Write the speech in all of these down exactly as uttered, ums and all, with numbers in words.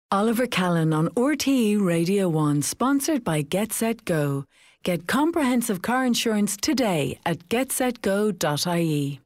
Oliver Callan on R T E Radio one, sponsored by Get Set Go. Get comprehensive car insurance today at get set go dot I E.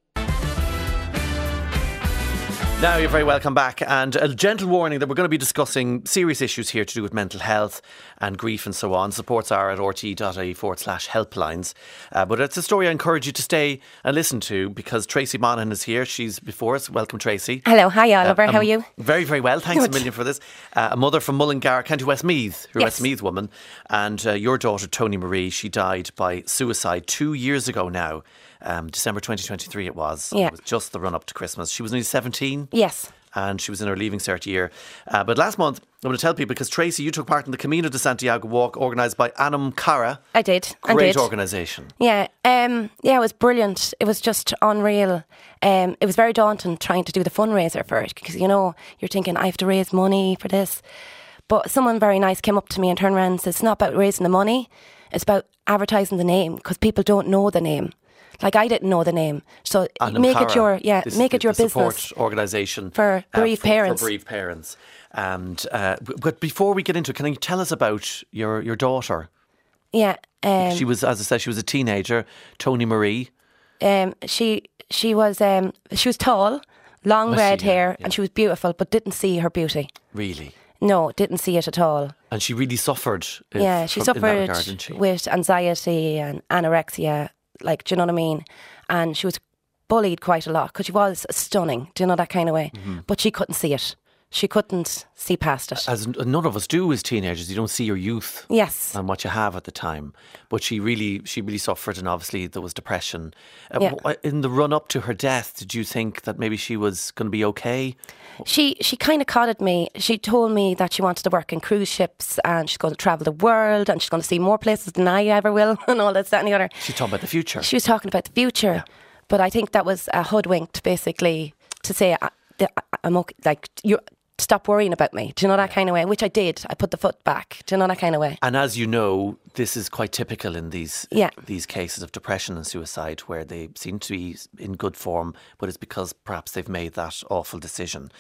Now you're very welcome back, and a gentle warning that we're going to be discussing serious issues here to do with mental health and grief and so on. Supports are at rte.ie forward slash helplines. Uh, but it's a story I encourage you to stay and listen to because Tracy Monaghan is here. She's before us. Welcome, Tracy. Hello. Hi, Oliver. Uh, How are you? Very, very well. Thanks Good. a million for this. Uh, a mother from Mullingar, County Westmeath. You're a Yes. Westmeath woman. And uh, your daughter, Tony Marie, she died by suicide two years ago now. Um, December twenty twenty-three it was. Yeah. It was just the run up to Christmas. She was only seventeen. Yes. And she was in her Leaving Cert year. Uh, but last month, I'm going to tell people, because Tracy, you took part in the Camino de Santiago walk organised by Anam Cara. I did. I Great did. organisation. Yeah. Um, yeah, it was brilliant. It was just unreal. Um, it was very daunting trying to do the fundraiser for it because, you know, you're thinking, I have to raise money for this. But someone very nice came up to me and turned around and said, it's not about raising the money. It's about advertising the name because people don't know the name. Like, I didn't know the name. So Anam make Cara. it your, yeah, This make is it your the business. support organisation For bereaved for, parents. For bereaved parents. And uh, but before we get into it, can you tell us about your, your daughter? Yeah. Um, She was, as I said, she was a teenager, Tony Marie. um, she she was um, she was tall, long Was she? red Yeah, hair, yeah. and she was beautiful, but didn't see her beauty. Really. No, didn't see it at all. And she really suffered. uh, Yeah, she from- in that suffered regard, didn't she? with anxiety and anorexia, like, do you know what I mean? And she was bullied quite a lot because she was stunning, do you know, that kind of way? Mm-hmm. But she couldn't see it. She couldn't see past it. As n- none of us do as teenagers, you don't see your youth Yes. and what you have at the time. But she really, she really suffered, and obviously there was depression. Uh, Yeah. w- In the run up to her death, did you think that maybe she was going to be okay? She she kind of codded me. She told me that she wanted to work in cruise ships and she's going to travel the world and she's going to see more places than I ever will and all this, that and the other. She's talking about the future. She was talking about the future. But I think that was uh, hoodwinked, basically, to say, I, the- I'm okay, like, you stop worrying about me. Do you know that kind of way? Which I did. I put the foot back. Do you know that kind of way? And as you know, this is quite typical in these Yeah. these cases of depression and suicide, where they seem to be in good form, but it's because perhaps they've made that awful decision.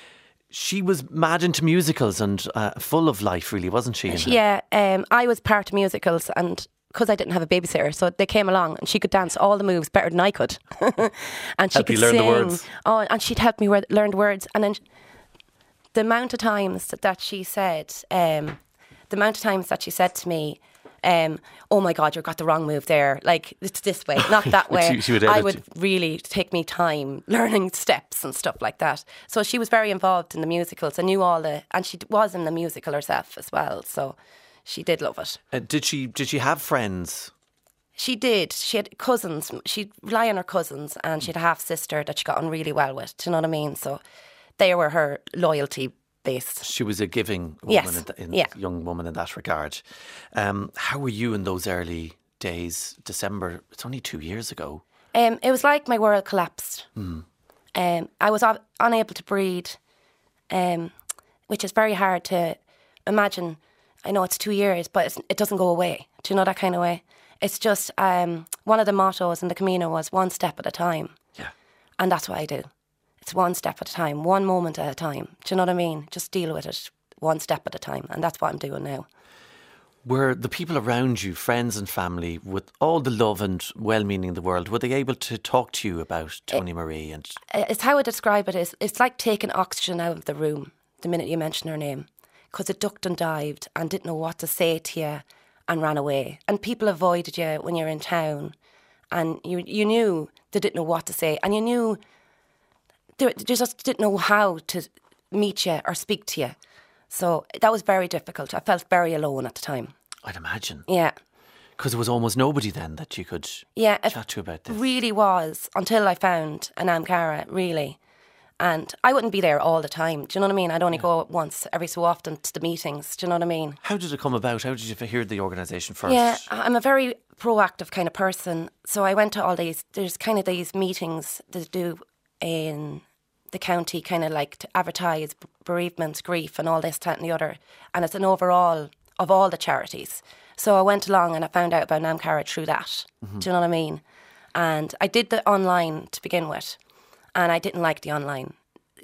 She was mad into musicals and uh, full of life, really, wasn't she? in her- Yeah, um, I was part of musicals and because I didn't have a babysitter, so they came along and she could dance all the moves better than I could. And she Help could you learn the sing. words. Oh, and she'd help me re- learn the words. And then the amount of times that she said, um, the amount of times that she said to me, um, oh my God, you've got the wrong move there. Like, it's this way, not that way. She- she would I edit would you. really take me time learning steps and stuff like that. So she was very involved in the musicals. I knew all the, and she was in the musical herself as well. So she did love it. Uh, did she? Did she have friends? She did. She had cousins. She'd rely on her cousins, and she had a half sister that she got on really well with. Do you know what I mean? So they were her loyalty based. She was a giving woman, Yes, in, th- in yeah. young woman in that regard. Um, how were you in those early days? December. It's only two years ago. Um, it was like my world collapsed. Um, I was un- unable to breathe, um, which is very hard to imagine. I know it's two years, but it's, it doesn't go away. Do you know that kind of way? It's just um, one of the mottos in the Camino was one step at a time. Yeah. And that's what I do. It's one step at a time, one moment at a time. Do you know what I mean? Just deal with it one step at a time. And that's what I'm doing now. Were the people around you, friends and family, with all the love and well-meaning in the world, were they able to talk to you about Tony Marie? And Uh, It's how I describe it is, it's like taking oxygen out of the room the minute you mention her name. Because it ducked and dived and didn't know what to say to you and ran away. And people avoided you when you're in town. And you you knew they didn't know what to say. And you knew they, they just didn't know how to meet you or speak to you. So that was very difficult. I felt very alone at the time. I'd imagine. Yeah. Because there was almost nobody then that you could Yeah, it chat to about this. really was until I found Anam Cara, really. And I wouldn't be there all the time. Do you know what I mean? I'd only go once every so often to the meetings. Do you know what I mean? How did it come about? How did you hear the organisation first? Yeah, I'm a very proactive kind of person. So I went to all these, there's kind of these meetings that do in the county, kind of like to advertise bereavements, grief and all this, that and the other. And it's an overall of all the charities. So I went along and I found out about Anam Cara through that. Mm-hmm. Do you know what I mean? And I did the online to begin with. And I didn't like the online.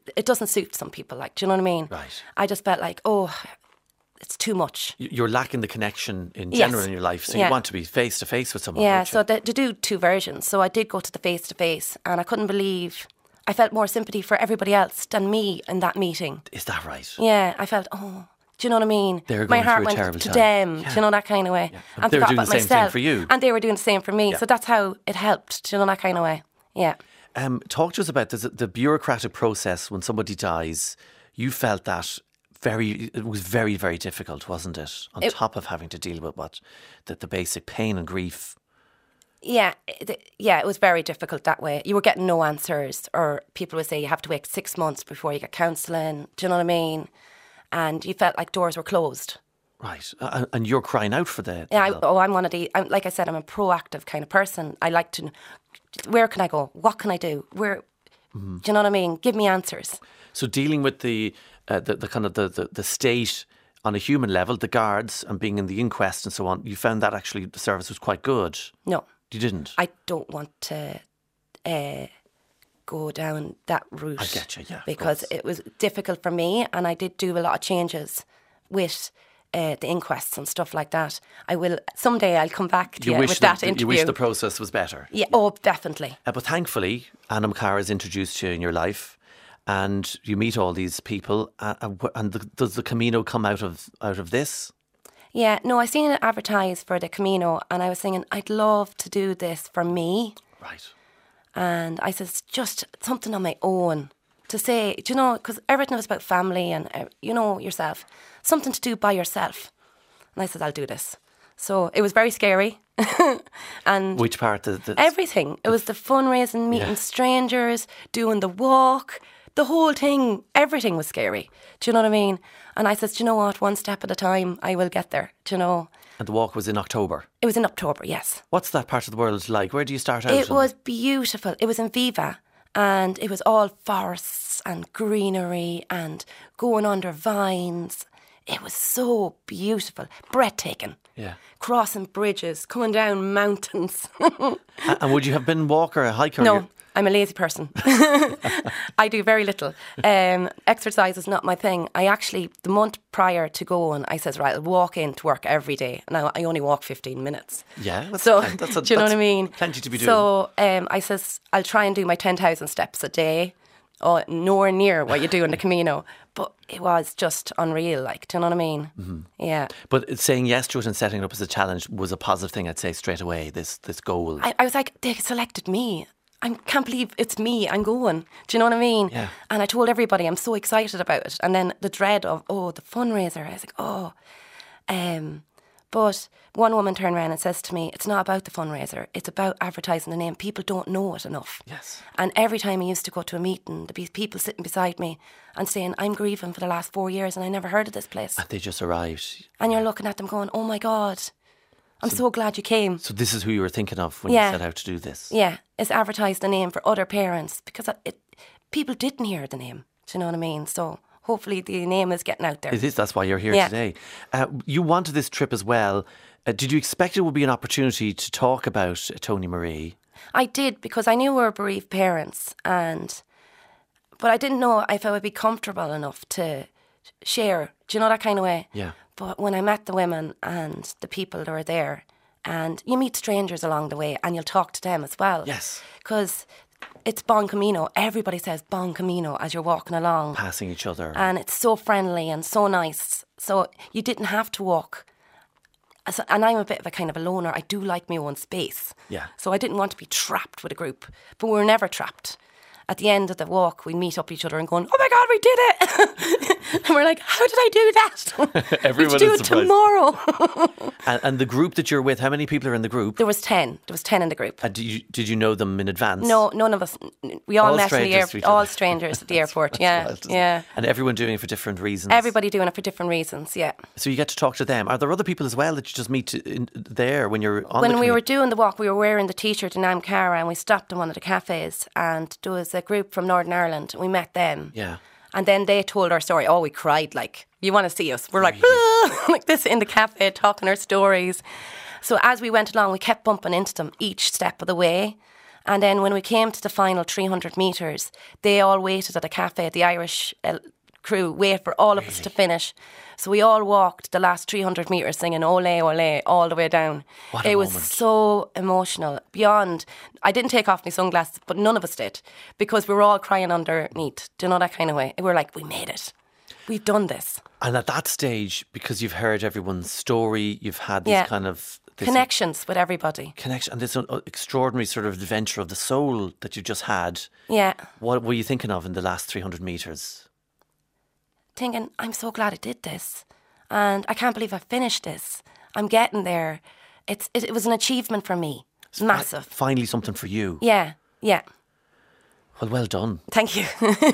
it doesn't suit some people. Like, do you know what I mean? Right. I just felt like, oh, it's too much. You're lacking the connection in Yes. general in your life, so Yeah. you want to be face to face with someone. Yeah, don't you? so to, to do two versions. So I did go to the face to face, and I couldn't believe I felt more sympathy for everybody else than me in that meeting. Is that right? Yeah, I felt, oh, do you know what I mean? They're My going heart through a went terrible to time. them. Yeah. Do you know, that kind of way? Yeah. And They were forgot doing about the same thing myself. for you. And they were doing the same for me. Yeah. So that's how it helped. Do you know, that kind of way? Yeah. Um, talk to us about the, the bureaucratic process when somebody dies. You felt that very, it was very, very difficult, wasn't it? On It- top of having to deal with what the, the basic pain and grief. Yeah, it, yeah, it was very difficult that way. You were getting no answers, or people would say you have to wait six months before you get counselling. Do you know what I mean? And you felt like doors were closed. Right. Uh, and you're crying out for the, the Yeah, I, help. oh, I'm one of the. I'm, like I said, I'm a proactive kind of person. I like to. Where can I go? What can I do? Where? Mm-hmm. Do you know what I mean? Give me answers. So dealing with the, uh, the, the kind of the, the, the state on a human level, the guards and being in the inquest and so on, you found that actually the service was quite good. No, You didn't? I don't want to uh, go down that route. I get you, yeah, of Because course. it was difficult for me, and I did do a lot of changes with uh, the inquests and stuff like that. I will someday. I'll come back to you, wish with that, that interview. You wish the process was better. yeah. Oh, definitely. Uh, but thankfully, Anna McCarr has introduced you in your life, and you meet all these people. Uh, uh, wh- and the, does the Camino come out of out of this? Yeah. No, I seen it advertised for the Camino, and I was thinking I'd love to do this for me. Right. And I said, just something on my own to say, do you know, because everything was about family and, uh, you know, yourself, something to do by yourself. And I said, I'll do this. So it was very scary. And Which part? The, the, everything. It was the fundraising, meeting Yeah. strangers, doing the walk, the whole thing. Everything was scary. Do you know what I mean? And I said, do you know what? One step at a time, I will get there. Do you know? and the walk was in October. It was in October, yes. What's that part of the world like? Where do you start out? It on was beautiful. It was in Viva, and it was all forests and greenery and going under vines. It was so beautiful, breathtaking. Yeah. Crossing bridges, coming down mountains. A- And would you have been a walker, a hiker? No, You're- I'm a lazy person. I do very little. Um, exercise is not my thing. I actually, the month prior to going, I says, right, I'll walk in to work every day. Now, I only walk fifteen minutes. Yeah, that's- So, that's a- do you know what that's I mean? plenty to be doing. So, um, I says, I'll try and do my ten thousand steps a day. Oh, nowhere near what you do in the Camino. But it was just unreal, like, do you know what I mean? Mm-hmm. Yeah. But saying yes to it and setting it up as a challenge was a positive thing, I'd say, straight away, this this goal. I, I was like, they selected me. I can't believe it's me. I'm going. Do you know what I mean? Yeah. And I told everybody I'm so excited about it. And then the dread of, oh, the fundraiser. I was like, oh. Um, but one woman turned around and says to me, it's not about the fundraiser. It's about advertising the name. People don't know it enough. Yes. And every time I used to go to a meeting, there'd be people sitting beside me and saying, I'm grieving for the last four years and I never heard of this place. And they just arrived. And you're looking at them going, oh my God, I'm so, glad you came. So this is who you were thinking of when Yeah. you set out to do this. Yeah, it's advertised the name for other parents because it, people didn't hear the name. Do you know what I mean? So hopefully the name is getting out there. It is, that's why you're here Yeah. today. Uh, you wanted this trip as well. Uh, did you expect it would be an opportunity to talk about uh, Tony Marie? I did because I knew we were bereaved parents, and but I didn't know if I would be comfortable enough to share. Do you know that kind of way? Yeah. But when I met the women and the people that were there, and you meet strangers along the way, and you'll talk to them as well. Yes. Because it's Bon Camino. Everybody says Bon Camino as you're walking along. Passing each other. And it's so friendly and so nice. So you didn't have to walk. As- And I'm a bit of a kind of a loner. I do like my own space. Yeah. So I didn't want to be trapped with a group. But we were never trapped. At the end of the walk, we'd meet up each other and going, oh my God, we did it. And we're like, how did I do that? Everyone we should do is it surprised. tomorrow. and, and the group that you're with, how many people are in the group? There was ten. There was ten in the group. Uh, did, you, did you know them in advance? No, none of us. We all, All met in the strangers to airport. each All other. strangers at the airport. Yeah, Wild, isn't it? yeah. And everyone doing it for different reasons. Everybody doing it for different reasons. Yeah. So you get to talk to them. Are there other people as well that you just meet in, there when you're on When the we commute? were doing the walk, we were wearing the T-shirt in Amcara, and we stopped in one of the cafes, and there was a group from Northern Ireland. We met them. Yeah. And then they told our story. Oh, we cried like, you want to see us? We're like, ah, like this in the cafe, talking our stories. So as we went along, we kept bumping into them each step of the way. And then when we came to the final three hundred metres, they all waited at a cafe. The Irish uh, crew waited for all of really? us to finish. So we all walked the last three hundred metres singing Ole, Ole, all the way down. What a it was moment. so emotional. Beyond, I didn't take off my sunglasses, but none of us did, because we were all crying underneath. Do you know that kind of way? We were like, we made it. We've done this. And at that stage, because you've heard everyone's story, you've had these Yeah. kind of... This Connections with everybody. Connection, and this uh, extraordinary sort of adventure of the soul that you just had. Yeah. What were you thinking of in the last three hundred metres? Thinking, I'm so glad I did this. And I can't believe I finished this. I'm getting there. It's It, it was an achievement for me. It's Massive. fi- finally something for you. Yeah, yeah. Well, well done. Thank you.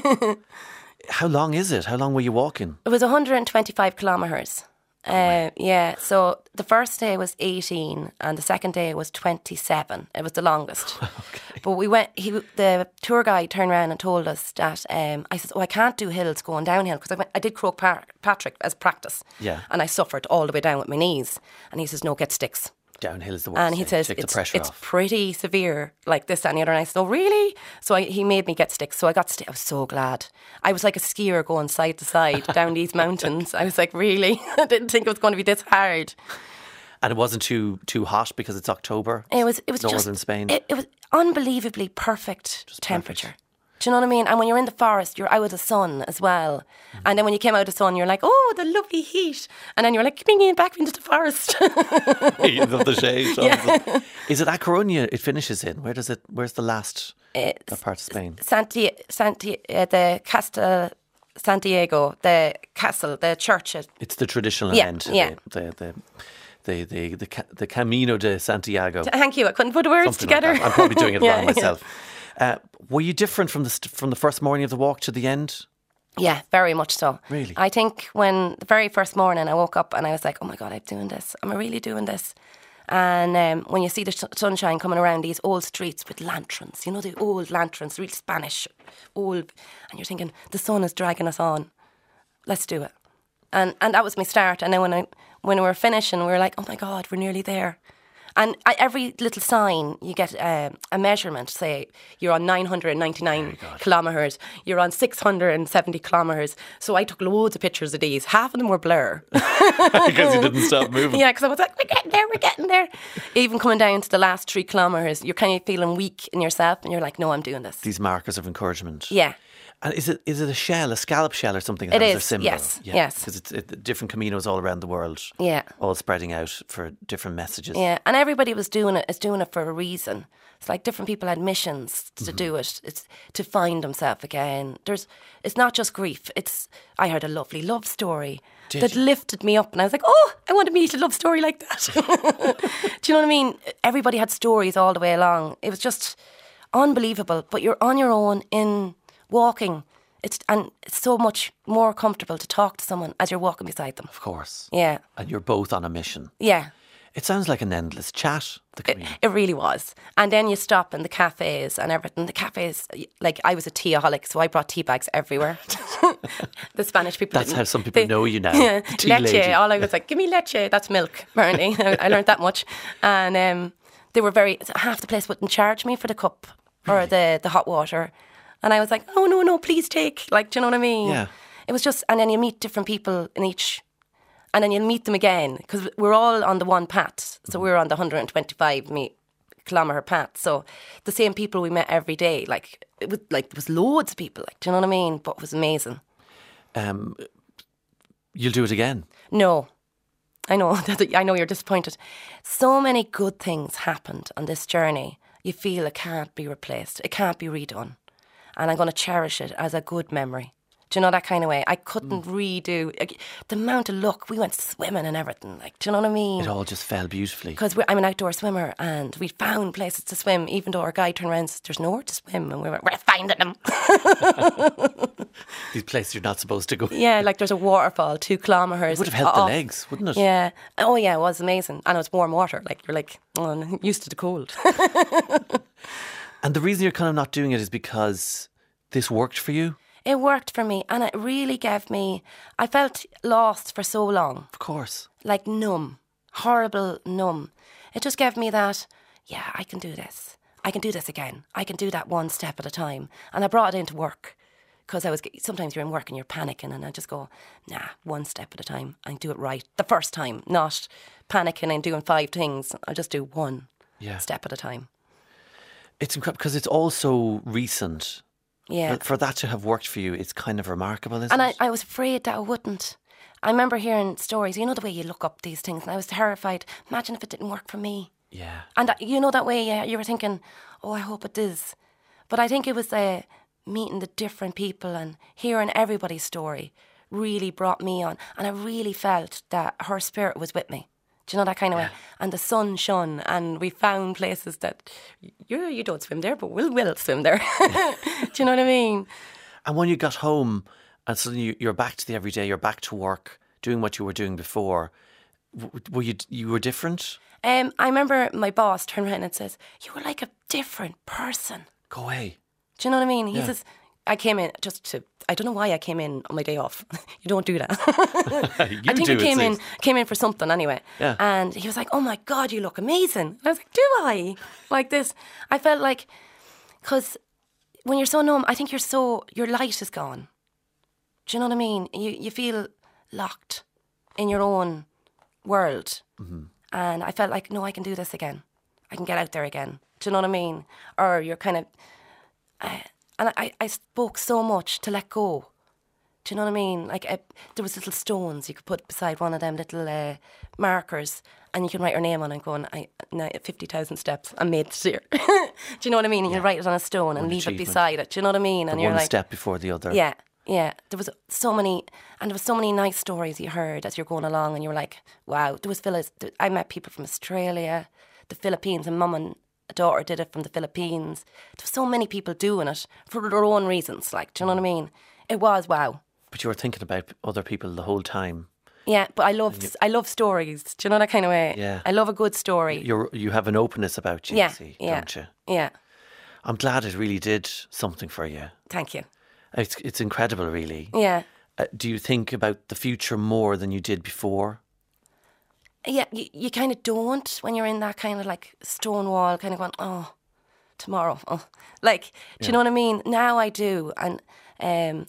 How long is it? How long were you walking? It was one hundred twenty-five kilometres. Uh, yeah, so the first day was eighteen and the second day was twenty-seven. It was the longest. Okay. But we went, he, the tour guide turned around and told us that, um, I said, oh, I can't do hills going downhill, because I, went, I did Croagh Par- Patrick as practice. Yeah. And I suffered all the way down with my knees. And he says, no, get sticks. Downhill is the worst. And he thing. says Take it's, the pressure it's off. pretty severe, like this, that and the other. And I said, oh, really? So I, he made me get sticks. So I got sticks. I was so glad. I was like a skier going side to side down these mountains. I was like, really? I didn't think it was going to be this hard. And it wasn't too too hot because it's October. It was. It was Northern just, Spain. It, it was unbelievably perfect Just temperature. perfect. Do you know what I mean? And when you're in the forest, you're out of the sun as well. Mm. And then when you came out of the sun, you're like, oh, the lovely heat. And then you're like, bring me back into the forest. You love the shade. Yeah. Is it A Coruña it finishes in? Where does it? Where's the last It's that part of Spain? Santi, Santi, uh, the Castel Santiago, the castle, the church. It's the traditional Yeah, end. yeah. The the the the the, the, ca- the Camino de Santiago. Thank you. I couldn't put the words Something like together. that. I'm probably doing it Yeah, wrong myself. Uh, were you different from the st- from the first morning of the walk to the end? Yeah, very much so. Really? I think when the very first morning I woke up and I was like, oh my God, I'm doing this. Am I really doing this? And um, when you see the sh- sunshine coming around these old streets with lanterns, you know, the old lanterns, real Spanish, old, and you're thinking, the sun is dragging us on. Let's do it. And and that was my start. And then when I when we were finishing, we were like, oh my God, we're nearly there. And I, every little sign, you get uh, a measurement. Say you're on nine hundred ninety-nine kilometres, you're on six hundred seventy kilometres. So I took loads of pictures of these. Half of them were blur. Because you didn't stop moving. Yeah, because I was like, we're getting there, we're getting there. Even coming down to the last three kilometres, you're kind of feeling weak in yourself and you're like, no, I'm doing this. These markers of encouragement. Yeah. And is it is it a shell, a scallop shell or something? It that has is, a symbol? yes, yes. Because it's it, different caminos all around the world. Yeah. All spreading out for different messages. Yeah, and everybody was doing it is doing it for a reason. It's like different people had missions to Mm-hmm. do it. It's to find himself again. There's it's not just grief. It's I heard a lovely love story Did that you? lifted me up and I was like, oh, I want to meet a love story like that. Do you know what I mean? Everybody had stories all the way along. It was just unbelievable. But you're on your own in walking. It's and it's so much more comfortable to talk to someone as you're walking beside them. Of course. Yeah. And you're both on a mission. Yeah. It sounds like an endless chat, the It, Camino. it really was. And then you stop in the cafes and everything. The cafes, like I was a teaaholic, so I brought tea bags everywhere. The Spanish people That's didn't- how some people they- know you now. Yeah, The tea leche. lady. All I was like, give me leche. That's milk, apparently. I, I learned that much. And um, they were very, half the place wouldn't charge me for the cup or the, the hot water. And I was like, oh, no, no, please take. Like, do you know what I mean? Yeah. It was just, and then you meet different people in each, and then you'll meet them again because we're all on the one path. So we're on the one hundred twenty-five me- kilometre path. So the same people we met every day, like, it was like, there was loads of people, like, do you know what I mean? But it was amazing. Um, you'll do it again. No. I know, I know you're disappointed. So many good things happened on this journey. You feel it can't be replaced. It can't be redone. And I'm going to cherish it as a good memory. Do you know that kind of way? I couldn't mm. redo like, the amount of luck. We went swimming and everything. Like, do you know what I mean? It all just fell beautifully. Because I'm an outdoor swimmer and we found places to swim, even though our guide turned around and said, there's nowhere to swim. And we were, we're finding them. These places you're not supposed to go. Yeah, like there's a waterfall, two kilometres. It would have helped off. the legs, wouldn't it? Yeah. Oh, yeah, it was amazing. And it was warm water. Like, you're like, oh, I'm used to the cold. And the reason you're kind of not doing it is because this worked for you? It worked for me and it really gave me, I felt lost for so long. Of course. Like numb, horrible numb. It just gave me that, yeah, I can do this. I can do this again. I can do that one step at a time. And I brought it into work because I was, sometimes you're in work and you're panicking and I just go, nah, one step at a time. I do it right the first time, not panicking and doing five things. I'll just do one Yeah. step at a time. It's incredible because it's all so recent. Yeah. For that to have worked for you, it's kind of remarkable, isn't And it? I, I was afraid that it wouldn't. I remember hearing stories, you know the way you look up these things, and I was terrified. Imagine if it didn't work for me. Yeah. And that, you know that way, yeah, you were thinking, oh, I hope it does. But I think it was uh, meeting the different people and hearing everybody's story really brought me on. And I really felt that her spirit was with me. Do you know that kind of Yeah. way? And the sun shone and we found places that, you you don't swim there, but we'll, we'll swim there. Do you know what I mean? And when you got home and suddenly you- you're back to the everyday, you're back to work, doing what you were doing before, w- were you you were different? Um, I remember my boss turned around and says, you were like a different person. Go away. Do you know what I mean? He Yeah. says, I came in just to, I don't know why I came in on my day off. You don't do that. You I think do, I it came in, seems. came in for something anyway. Yeah. And he was like, oh my God, you look amazing. And I was like, do I? Like this. I felt like, because when you're so numb, I think you're so, your light is gone. Do you know what I mean? You, you feel locked in your own world. Mm-hmm. And I felt like, no, I can do this again. I can get out there again. Do you know what I mean? Or you're kind of, uh, and I, I spoke so much to let go. Do you know what I mean? Like uh, there was little stones you could put beside one of them little uh, markers, and you can write your name on it. Going, I now fifty thousand steps. I'm made this year. Do you know what I mean? And you write it on a stone and One leave it achievement. beside it. Do you know what I mean? And The you're one like, step before the other. yeah, yeah. There was so many, and there was so many nice stories you heard as you're going along, and you were like, wow. There was fellas. I met people from Australia, the Philippines, and mum and a daughter did it from the Philippines. There were so many people doing it for their own reasons. Like, do you know what I mean? It was wow. But you were thinking about other people the whole time. Yeah, but I love I love stories. Do you know that kind of way? Yeah. I love a good story. You're you have an openness about you, yeah, see, yeah, don't you? yeah. I'm glad it really did something for you. Thank you. It's it's incredible, really. Yeah, Uh, do you think about the future more than you did before? yeah. You, you kind of don't when you're in that kind of like stone wall, kind of going, oh, tomorrow. Oh. Like, do you know what I mean? Now I do, and um,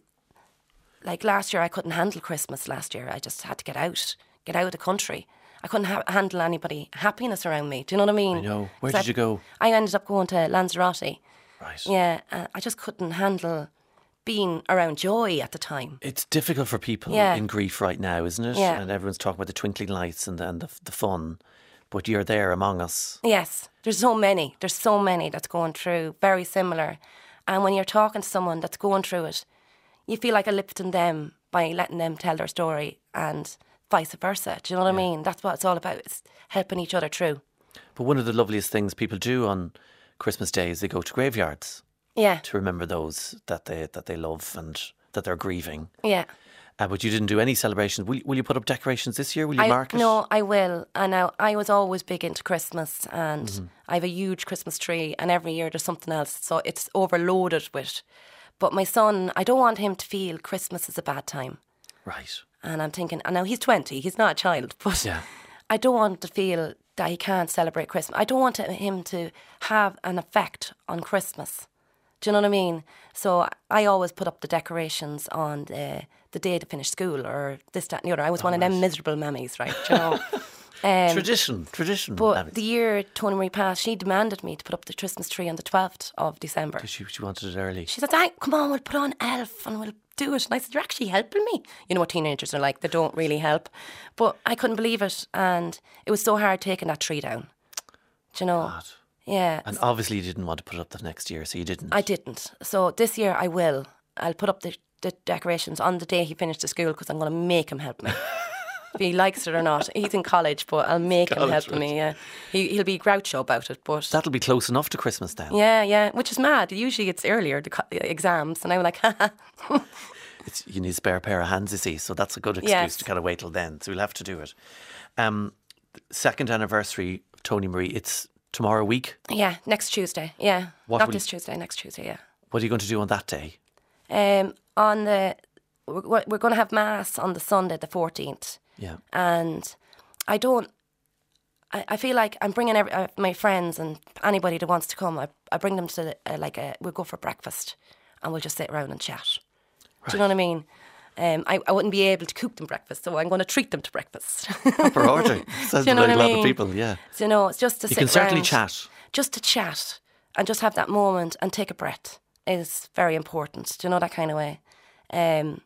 like last year I couldn't handle Christmas. Last year I just had to get out, get out of the country. I couldn't ha- handle anybody happiness around me. Do you know what I mean? I know. Where So did you go? I ended up going to Lanzarote. Right. Yeah, uh, I just couldn't handle being around joy at the time. It's difficult for people Yeah. in grief right now, isn't it? Yeah. And everyone's talking about the twinkling lights and the, and the, the fun. But you're there among us. Yes, there's so many. There's so many that's going through very similar. And when you're talking to someone that's going through it, you feel like a lifting them by letting them tell their story and vice versa. Do you know what I mean? That's what it's all about. It's helping each other through. But one of the loveliest things people do on Christmas Day is they go to graveyards Yeah, to remember those that they that they love and that they're grieving. yeah. Uh, but you didn't do any celebrations. Will, will you put up decorations this year? Will you I, mark it? No, I will. And now I was always big into Christmas, and Mm-hmm. I have a huge Christmas tree, and every year there's something else, so it's overloaded with. But my son, I don't want him to feel Christmas is a bad time. Right. And I'm thinking, and now he's twenty, he's not a child, but Yeah. I don't want him to feel that he can't celebrate Christmas. I don't want him to have an effect on Christmas. Do you know what I mean? So I always put up the decorations on the, the day to finish school or this, that and the other. I was one of them miserable mammies, right? Do you know? Um, Tradition, tradition. but Abby. the year Tony Marie passed, she demanded me to put up the Christmas tree on the twelfth of December. she, she wanted it early. She said, "Dang, come on, we'll put on Elf and we'll do it." And I said, "You're actually helping me." You know what teenagers are like, they don't really help. But I couldn't believe it, and it was so hard taking that tree down. Do you know? God. Yeah. And obviously you didn't want to put it up the next year, so you didn't. I didn't. So this year I will. I'll put up the, the decorations on the day he finished the school because I'm going to make him help me. If he likes it or not. He's in college, but I'll make him College, help right. me, yeah. He, he'll be groucho about it, but... That'll be close enough to Christmas now. Yeah, yeah, which is mad. Usually it's earlier, the co- exams, and I'm like, haha. It's, you need a spare pair of hands, you see, so that's a good excuse Yes. to kind of wait till then. So we'll have to do it. Um, second anniversary of Tony Marie, it's tomorrow week. Yeah, next Tuesday, yeah. What Not will this you- Tuesday, next Tuesday, yeah. What are you going to do on that day? Um, on the... We're, we're going to have Mass on the Sunday, the fourteenth. Yeah. And I don't... I, I feel like I'm bringing every, uh, my friends and anybody that wants to come. I, I bring them to uh, like a, we'll go for breakfast and we'll just sit around and chat. Right. Do you know what I mean? Um, I, I wouldn't be able to cook them breakfast, so I'm going to treat them to breakfast. Proper order. Sounds you know like a I lot mean? of people, yeah. So, you know, it's just to you sit can certainly around, chat. Just to chat and just have that moment and take a breath is very important. Do you know, that kind of way? Um,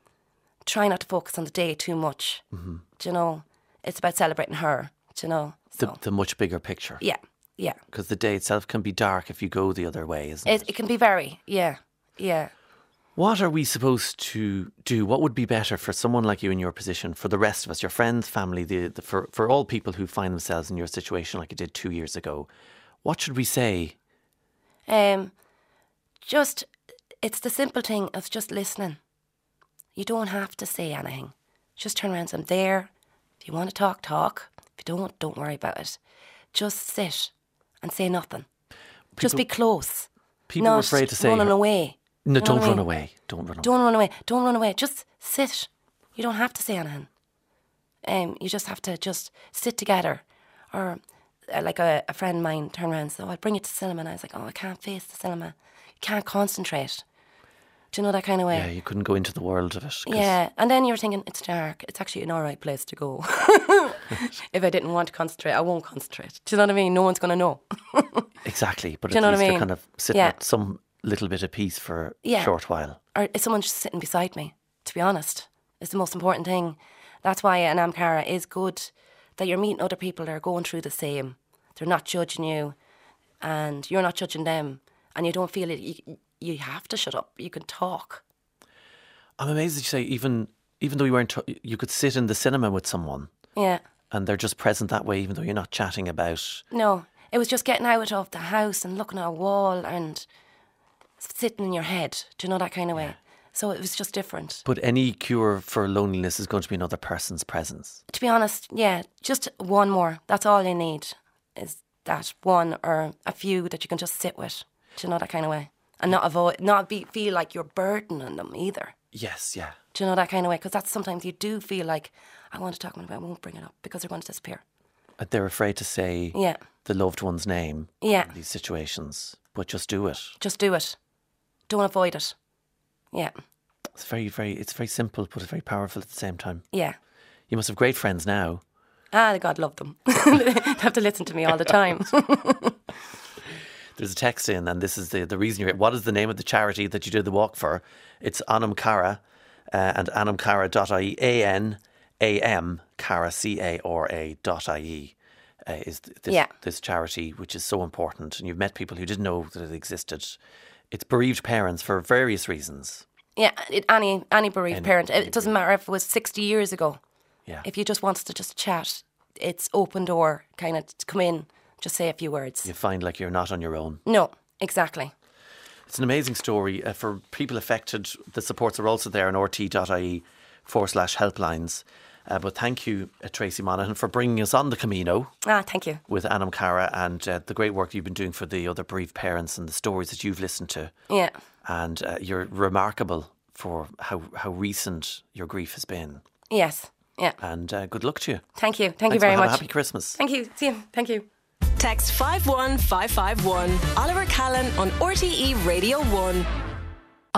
try not to focus on the day too much. Mm-hmm. Do you know? It's about celebrating her. Do you know? So, the, the much bigger picture. Yeah, yeah. Because the day itself can be dark if you go the other way, isn't it? It, it can be very, yeah, yeah. What are we supposed to do? What would be better for someone like you in your position, for the rest of us, your friends, family, the, the for, for all people who find themselves in your situation like you did two years ago? What should we say? Um, just, it's the simple thing of just listening. You don't have to say anything. Just turn around and say, I'm there. If you want to talk, talk. If you don't, don't worry about it. Just sit and say nothing. People, just be close. People are afraid to say... running away. No, you don't run run away. away. Don't run away. Don't run away. Don't run away. Just sit. You don't have to say anything. Um, you just have to just sit together. Or uh, like a, a friend of mine turned around and said, oh, I'll bring you to cinema. And I was like, oh, I can't face the cinema. You can't concentrate. Do you know, that kind of way? Yeah, you couldn't go into the world of it. Yeah, and then you're thinking, it's dark. It's actually an all right place to go. If I didn't want to concentrate, I won't concentrate. Do you know what I mean? No one's going to know. Exactly, but Do at you know least what I mean? you're kind of sitting Yeah. at some little bit of peace for Yeah. a short while. Or is someone just sitting beside me, to be honest. It's the most important thing. That's why an Amcara is good, that you're meeting other people that are going through the same. They're not judging you and you're not judging them, and you don't feel it. You, you have to shut up. You can talk. I'm amazed that you say even even though you weren't, you could sit in the cinema with someone. Yeah. And they're just present that way, even though you're not chatting about. No, it was just getting out of the house and looking at a wall and sitting in your head. Do you know, that kind of way? Yeah. So it was just different. But any cure for loneliness is going to be another person's presence. To be honest, yeah, just one more. That's all you need, is that one or a few that you can just sit with. Do you know, that kind of way? And not avoid, not be feel like you're burdening them either. Yes, yeah. Do you know, that kind of way? Because that's sometimes you do feel like, I want to talk about it, but I won't bring it up because they're going to disappear. But they're afraid to say yeah. the loved one's name yeah. in these situations. But just do it. Just do it. Don't avoid it. Yeah. It's very, very, it's very simple, but it's very powerful at the same time. Yeah. You must have great friends now. Ah, God love them. They have to listen to me all the time. There's a text in, and this is the, the reason you're here. What is the name of the charity that you did the walk for? It's Anam Cara uh, and anamcara dot I E. A N A M Cara, C A R A dot I E uh, is th- this, yeah. this charity, which is so important. And you've met people who didn't know that it existed. It's bereaved parents for various reasons. Yeah, it, any any bereaved any, parent. Any it doesn't matter if it was sixty years ago. Yeah. If you just wants to just chat, it's open door, kind of come in, just say a few words. You find like you're not on your own. No, exactly. It's an amazing story. Uh, for people affected, the supports are also there on r t dot I E forward slash helplines. Uh, but thank you, uh, Tracy Monaghan, for bringing us on the Camino. Ah, thank you. With Anam Cara, and uh, the great work you've been doing for the other bereaved parents and the stories that you've listened to. Yeah. And uh, you're remarkable for how, how recent your grief has been. Yes. Yeah. And uh, good luck to you. Thank you. Thank Thanks you very for, have much. a happy Christmas. Thank you. See you. Thank you. Text five one five five one. Oliver Callan on R T E Radio one.